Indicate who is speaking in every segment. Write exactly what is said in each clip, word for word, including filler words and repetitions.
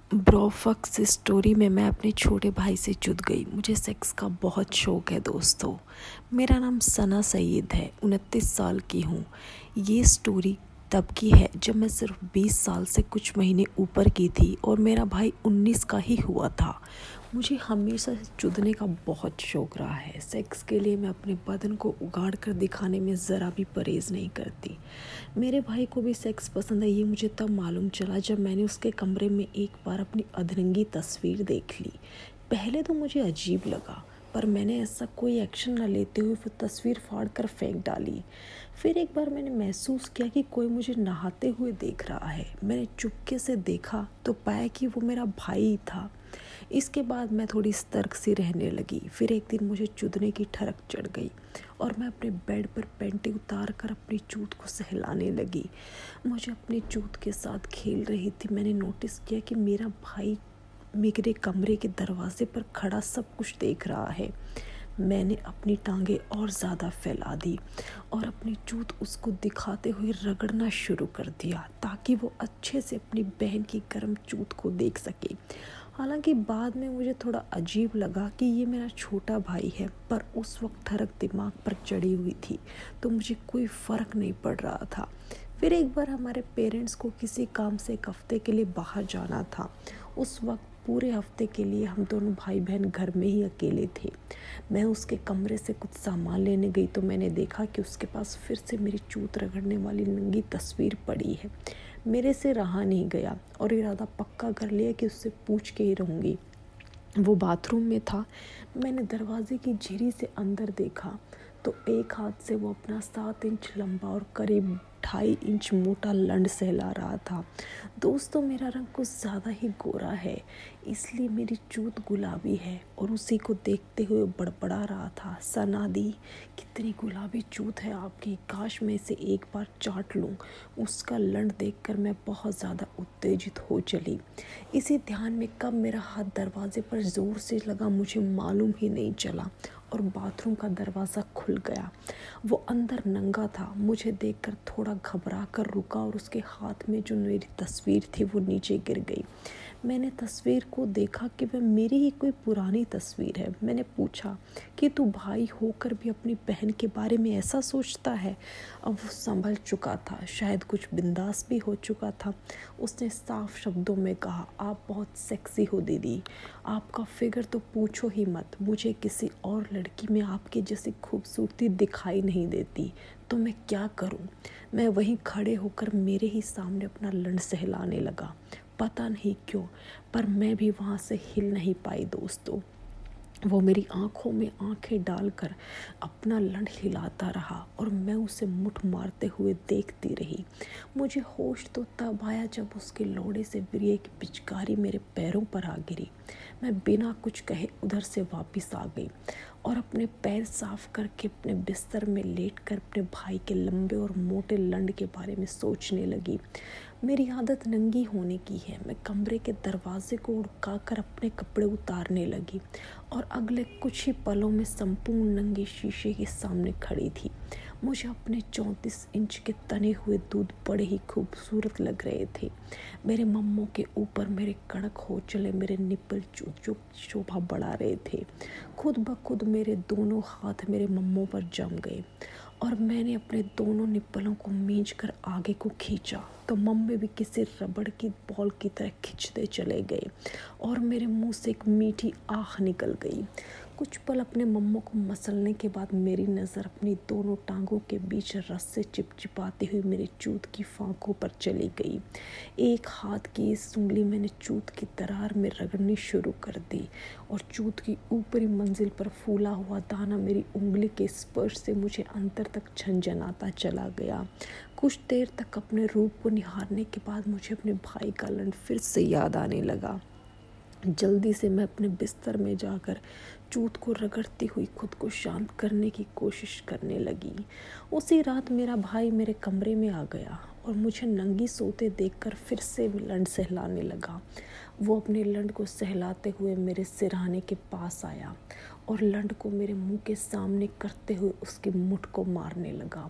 Speaker 1: ब्रोफक्स story में मैं अपने छोटे भाई से जुड़ गई। मुझे सेक्स का बहुत शौक है दोस्तों। मेरा नाम सना सईद है, उनतीस साल की हूँ। ये स्टोरी तब की है जब मैं सिर्फ बीस साल से कुछ महीने ऊपर की थी और मेरा भाई उन्नीस का ही हुआ था। मुझे हमेशा से जुड़ने का बहुत शौक रहा है। सेक्स के लिए मैं अपने बदन को उगाड़ कर दिखाने में ज़रा भी परहेज़ नहीं करती। मेरे भाई को भी सेक्स पसंद है, ये मुझे तब मालूम चला जब मैंने उसके कमरे में एक बार अपनी अधरंगी तस्वीर देख ली। पहले तो मुझे अजीब लगा, पर मैंने ऐसा कोई एक्शन न लेते हुए वो तस्वीर फाड़ कर फेंक डाली। फिर एक बार मैंने महसूस किया कि कोई मुझे नहाते हुए देख रहा है। मैंने चुपके से देखा तो पाया कि वो मेरा भाई था। इसके बाद मैं थोड़ी सतर्क सी रहने लगी। फिर एक दिन मुझे चुदने की ठरक चढ़ गई और मैं अपने बेड पर पैंटी उतार कर अपनी चूत को सहलाने लगी। मुझे अपनी चूत के साथ खेल रही थी। मैंने नोटिस किया कि मेरा भाई मेरे कमरे के दरवाजे पर खड़ा सब कुछ देख रहा है। मैंने अपनी टांगें और ज़्यादा फैला दी और अपनी चूत उसको दिखाते हुए रगड़ना शुरू कर दिया ताकि वो अच्छे से अपनी बहन की गर्म चूत को देख सके। हालांकि बाद में मुझे थोड़ा अजीब लगा कि ये मेरा छोटा भाई है, पर उस वक्त ठरक दिमाग पर चढ़ी हुई थी तो मुझे कोई फ़र्क नहीं पड़ रहा था। फिर एक बार हमारे पेरेंट्स को किसी काम से एक हफ्ते के लिए बाहर जाना था। उस वक्त पूरे हफ्ते के लिए हम दोनों भाई बहन घर में ही अकेले थे। मैं उसके कमरे से कुछ सामान लेने गई तो मैंने देखा कि उसके पास फिर से मेरी चूत रगड़ने वाली नंगी तस्वीर पड़ी है। मेरे से रहा नहीं गया और इरादा पक्का कर लिया कि उससे पूछ के ही रहूँगी। वो बाथरूम में था। मैंने दरवाजे की झिरी से अंदर देखा तो एक हाथ से वो अपना सात इंच लंबा और करीब ढाई इंच मोटा लंड सहला रहा था। दोस्तों, मेरा रंग कुछ ज़्यादा ही गोरा है, इसलिए मेरी चूत गुलाबी है और उसी को देखते हुए बड़बड़ा रहा था, सना दी, कितनी गुलाबी चूत है आपकी, काश मैं इसे एक बार चाट लूँ। उसका लंड देखकर मैं बहुत ज़्यादा उत्तेजित हो चली। इसी ध्यान में कब मेरा हाथ दरवाजे पर ज़ोर से लगा मुझे मालूम ही नहीं चला और बाथरूम का दरवाज़ा खुल गया। वो अंदर नंगा था। मुझे देखकर थोड़ा घबरा कर रुका और उसके हाथ में जो मेरी तस्वीर थी वो नीचे गिर गई। मैंने तस्वीर को देखा कि वह मेरी ही कोई पुरानी तस्वीर है। मैंने पूछा कि तू भाई होकर भी अपनी बहन के बारे में ऐसा सोचता है? अब वो संभल चुका था, शायद कुछ बिंदास भी हो चुका था। उसने साफ शब्दों में कहा, आप बहुत सेक्सी हो दीदी, आपका फिगर तो पूछो ही मत। मुझे किसी और लड़की में आपकी जैसी खूबसूरती दिखाई नहीं देती, तो मैं क्या करूं? मैं वहीं खड़े होकर मेरे ही सामने अपना लंड सहलाने लगा। पता नहीं क्यों, पर मैं भी वहाँ से हिल नहीं पाई दोस्तों। वो मेरी आंखों में आंखें डालकर अपना लंड हिलाता रहा और मैं उसे मुठ मारते हुए देखती रही। मुझे होश तो तब आया जब उसके लोड़े से बिरिए की पिचकारी मेरे पैरों पर आ गिरी। मैं बिना कुछ कहे उधर से वापस आ गई और अपने पैर साफ करके अपने बिस्तर में लेटकर अपने भाई के लंबे और मोटे लंड के बारे में सोचने लगी। मेरी आदत नंगी होने की है। मैं कमरे के दरवाजे को उड़काकर अपने कपड़े उतारने लगी और अगले कुछ ही पलों में संपूर्ण नंगे शीशे के सामने खड़ी थी। मुझे अपने चौंतीस इंच के तने हुए दूध बड़े ही खूबसूरत लग रहे थे। मेरे मम्मों के ऊपर मेरे कड़क हो चले मेरे निप्पल जो शोभा बढ़ा रहे थे। खुद ब खुद मेरे दोनों हाथ मेरे मम्मों पर जम गए और मैंने अपने दोनों निप्पलों को मींच कर आगे को खींचा तो मम्मी भी किसी रबड़ की बॉल की तरह खींचते चले गए और मेरे मुंह से एक मीठी आह निकल गई। कुछ पल अपने मम्मों को मसलने के बाद मेरी नज़र अपनी दोनों टांगों के बीच रस से चिपचिपाती हुई मेरी चूत की फांकों पर चली गई। एक हाथ की इस उंगली मैंने चूत की दरार में रगड़नी शुरू कर दी और चूत की ऊपरी मंजिल पर फूला हुआ दाना मेरी उंगली के स्पर्श से मुझे अंतर तक झंझनाता चला गया। कुछ देर तक अपने रूप को निहारने के बाद मुझे अपने भाई का लंड फिर से याद आने लगा। जल्दी से मैं अपने बिस्तर में जाकर चूत को रगड़ती हुई खुद को शांत करने की कोशिश करने लगी। उसी रात मेरा भाई मेरे कमरे में आ गया और मुझे नंगी सोते देखकर फिर से लंड सहलाने लगा। वो अपने लंड को सहलाते हुए मेरे सिरहाने के पास आया और लंड को मेरे मुंह के सामने करते हुए उसकी मुठ को मारने लगा।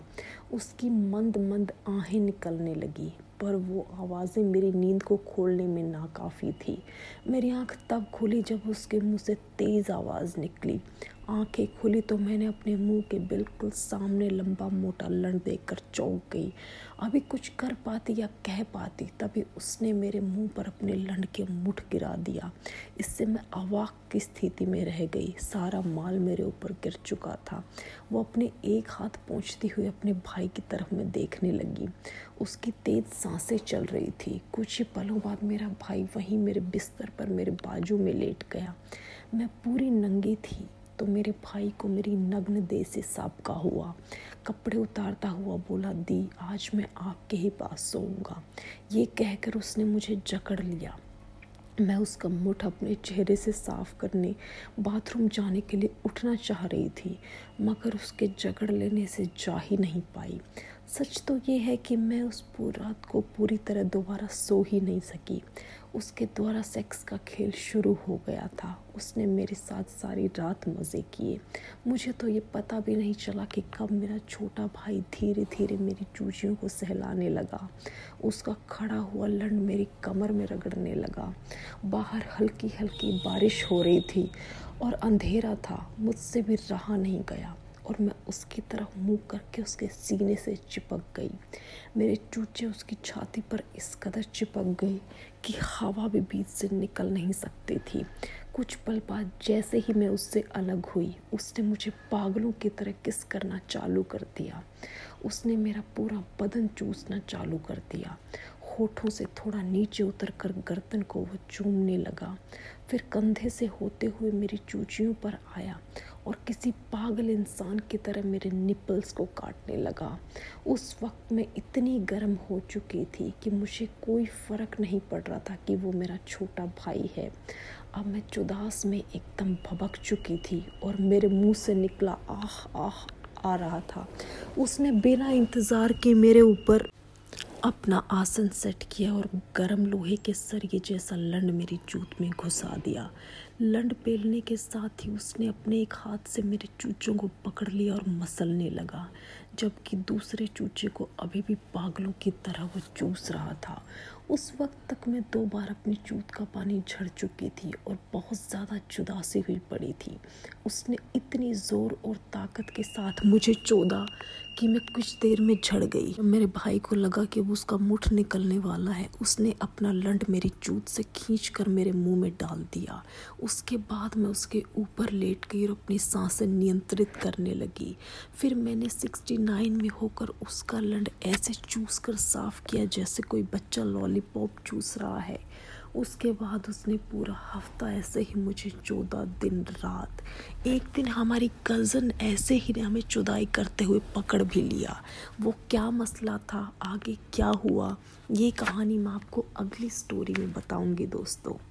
Speaker 1: उसकी मंद मंद आहें निकलने लगी, पर वो आवाज़ें मेरी नींद को खोलने में नाकाफ़ी थी। मेरी आँख तब खुली जब उसके मुंह से तेज़ आवाज़ निकली। आंखें खुली तो मैंने अपने मुंह के बिल्कुल सामने लंबा मोटा लंड देखकर चौंक गई। अभी कुछ कर पाती या कह पाती, तभी उसने मेरे मुंह पर अपने लंड के मुठ गिरा दिया। इससे मैं अवाक की स्थिति में रह गई। सारा माल मेरे ऊपर गिर चुका था। वो अपने एक हाथ पोंछती हुई अपने भाई की तरफ में देखने लगी। उसकी तेज सांसें चल रही थी। कुछ ही पलों बाद मेरा भाई वहीं मेरे बिस्तर पर मेरे बाजू में लेट गया। मैं पूरी नंगी थी तो मेरे भाई को मेरी नग्न देह से साबका हुआ। कपड़े उतारता हुआ बोला, दी आज मैं आपके ही पास सोऊंगा। ये कहकर उसने मुझे जकड़ लिया। मैं उसका मुठ अपने चेहरे से साफ करने बाथरूम जाने के लिए उठना चाह रही थी, मगर उसके जकड़ लेने से जा ही नहीं पाई। सच तो ये है कि मैं उस पूरी रात को पूरी तरह दोबारा सो ही नहीं सकी। उसके द्वारा सेक्स का खेल शुरू हो गया था। उसने मेरे साथ सारी रात मज़े किए। मुझे तो ये पता भी नहीं चला कि कब मेरा छोटा भाई धीरे धीरे मेरी चूचियों को सहलाने लगा। उसका खड़ा हुआ लंड मेरी कमर में रगड़ने लगा। बाहर हल्की हल्की बारिश हो रही थी और अंधेरा था। मुझसे भी रहा नहीं गया और मैं उसकी तरफ मुंह करके उसके सीने से चिपक गई। मेरे चूचे उसकी छाती पर इस कदर चिपक गई कि हवा भी बीच से निकल नहीं सकती थी। कुछ पल बाद जैसे ही मैं उससे अलग हुई, उसने मुझे पागलों की तरह किस करना चालू कर दिया। उसने मेरा पूरा बदन चूसना चालू कर दिया। होठों से थोड़ा नीचे उतरकर गर्दन को वो चूमने लगा, फिर कंधे से होते हुए मेरी चूचियों पर आया और किसी पागल इंसान की तरह मेरे निपल्स को काटने लगा। उस वक्त मैं इतनी गर्म हो चुकी थी कि मुझे कोई फ़र्क नहीं पड़ रहा था कि वो मेरा छोटा भाई है। अब मैं चुदास में एकदम भबक चुकी थी और मेरे मुंह से निकला आह आह आ रहा था। उसने बिना इंतज़ार के मेरे ऊपर अपना आसन सेट किया और गर्म लोहे के सरिये जैसा लंड मेरी जूत में घुसा दिया। लंड पेलने के साथ ही उसने अपने एक हाथ से मेरे चूचों को पकड़ लिया और मसलने लगा, जबकि दूसरे चूचे को अभी भी पागलों की तरह वो चूस रहा था। उस वक्त तक मैं दो बार अपनी चूत का पानी झड़ चुकी थी और बहुत ज़्यादा चुदासी हुई पड़ी थी। उसने इतनी ज़ोर और ताकत के साथ मुझे चोदा कि मैं कुछ देर में झड़ गई। मेरे भाई को लगा कि वो उसका मुठ निकलने वाला है। उसने अपना लंड मेरी चूत से खींचकर मेरे मुंह में डाल दिया। उसके बाद मैं उसके ऊपर लेट गई और अपनी सांसें नियंत्रित करने लगी। फिर मैंने सिक्सटी नाइन में होकर उसका लंड ऐसे चूस कर साफ किया जैसे कोई बच्चा लॉलीपॉप चूस रहा है। उसके बाद उसने पूरा हफ्ता ऐसे ही मुझे चौदह दिन रात। एक दिन हमारी कज़न ऐसे ही ने हमें चुदाई करते हुए पकड़ भी लिया। वो क्या मसला था, आगे क्या हुआ, ये कहानी मैं आपको अगली स्टोरी में बताऊंगी दोस्तों।